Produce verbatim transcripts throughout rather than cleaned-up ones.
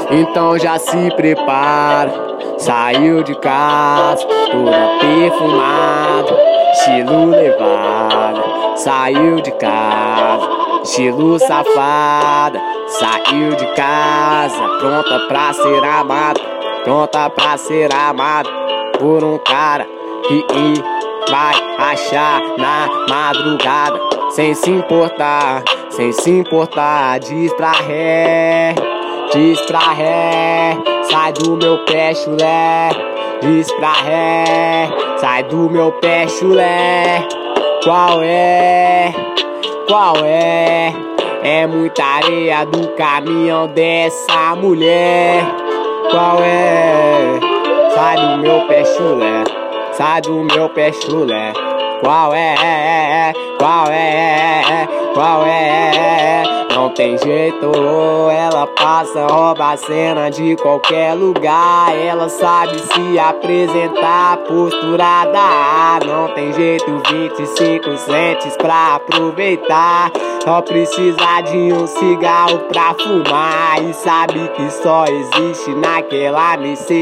Então já se prepara, saiu de casa, toda perfumada, estilo levada. Saiu de casa, estilo safada. Saiu de casa, pronta pra ser amada, pronta pra ser amada por um cara que vai achar na madrugada. Sem se importar, sem se importar, diz pra ré, diz pra ré, sai do meu pé chulé. Diz pra ré, sai do meu pé chulé. Qual é, qual é? É muita areia do caminhão dessa mulher. Qual é? Sai do meu pé chulé, sai do meu pé chulé. Qual é? Qual é? Qual é? Não tem jeito, ela passa, rouba a cena de qualquer lugar. Ela sabe se apresentar, posturada. Não tem jeito, vinte e cinco centes pra aproveitar. Só precisa de um cigarro pra fumar. E sabe que só existe naquela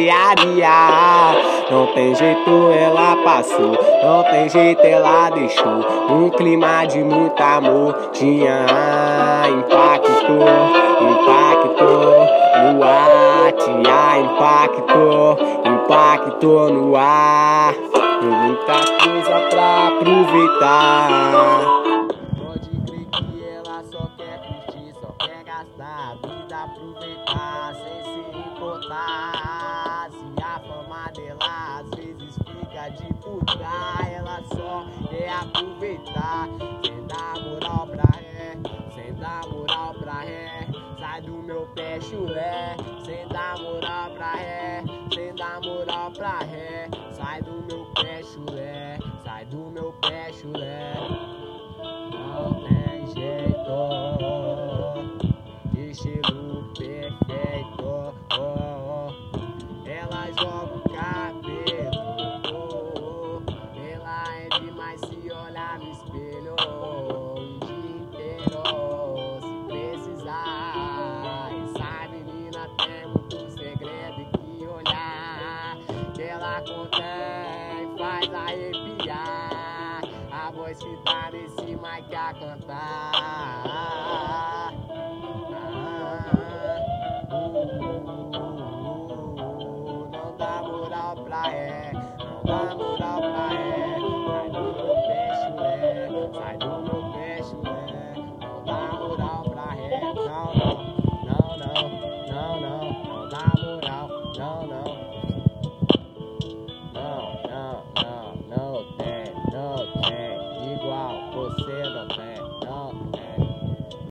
mercearia. Não tem jeito, ela passou, não tem jeito, ela deixou um clima de muito amor. Tinha impactou, impactou no ar. Tinha impactou, impactou no ar. Muita coisa pra aproveitar. Pode crer que ela só quer curtir, só quer gastar a vida, aproveitar sem se importar. Se a fama dela às vezes fica de puta, ela só quer aproveitar. Sem dar moral pra ré, sem dar moral pra ré, sai do meu pé chulé. Sem dar moral pra ré, sem dar moral pra ré, sai do meu pé chulé, sai do meu pé chulé. Não tem jeito, estilo perfeito. Ela joga o cabelo, ela é demais se olhar no espelho o dia inteiro, se precisar. Essa menina tem muito segredo e que olhar que ela contém faz arrepiar. A voz que tá nesse mic a cantar.